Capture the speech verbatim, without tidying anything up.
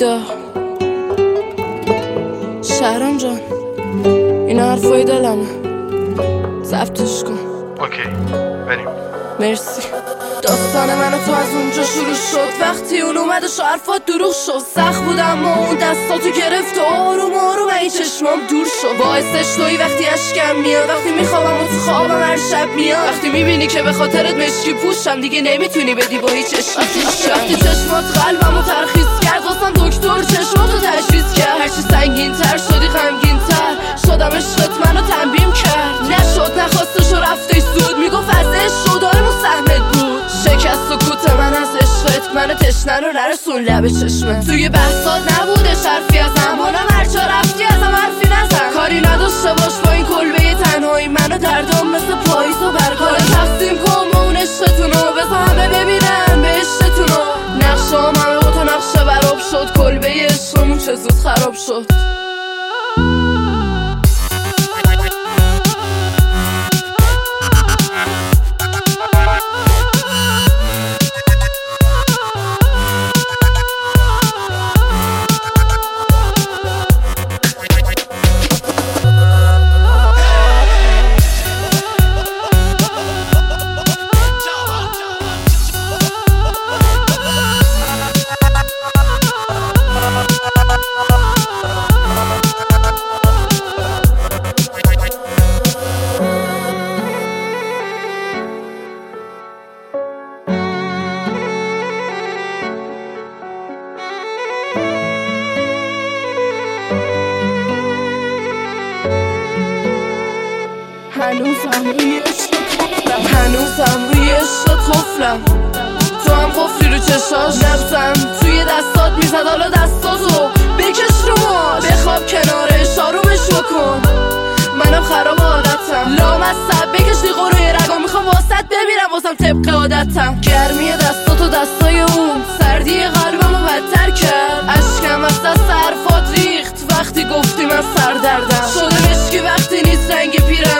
بیدار شهرام جان، این حرفای دلمه، ضبطش کن. اوکی بریم. مرسی. داستان من و تو از اونجا شروع شد وقتی اون اومدش و حرفات دروغ شد. سخت بود اما اون دستاتو گرفت و آروم آروم این چشمام دور شد. باعثش تویی وقتی اشکم میاد، وقتی میخوابم و تو خوابم هر شب میاد، وقتی میبینی که به خاطرت مشکی پوشم دیگه نمیتونی بدی با هیچ عشقی پوشم. وقتی چشمات قلبمو ترخیص کرد واسم دکتر چشماتو تشخیص کرد. هرچی سنگین تر شدی غمگین تر شدم، عشقت منو تنبیم کرد. نشد نخواستش و رفتش زود، میگفت از عشق شدایمون سهمت بود. شکست و کوت من از عشقت منو تشنه رو نرسون لب چشمت. توی بحثات نبوده شرفی ازم، حالا هرچا رفتی ازم حرفی نزن. کاری نداشته باش با این کلبه تنهایی منو دردم مثل پاییز و برگار. تقسیم کن با اون عشقتونو، بذار همه ببینن به عشقتونو. نقشام همه با تو نقشه براب شد، کلبه عشقمون چه زود خراب شد. هنوزم روی عشق قفلم، هنوزم روی عشق قفلم. تو هم قفلی رو چشاش، نبزم توی دستات میزد، حالا دستاتو بکش رو ما، بخواب کنارش آرومش بکن. منم خراب عادتم، لامصب بکش دیگه روی رگا، میخوام واسط بمیرم واسم طبق عادتم. گرمی دستاتو دستای اون، سردی قلبمو بدتر کرد. اشکم از دست حرفات ریخت وقتی گفتی من سردردم. شده مشکی وقتی نیست رنگ پیره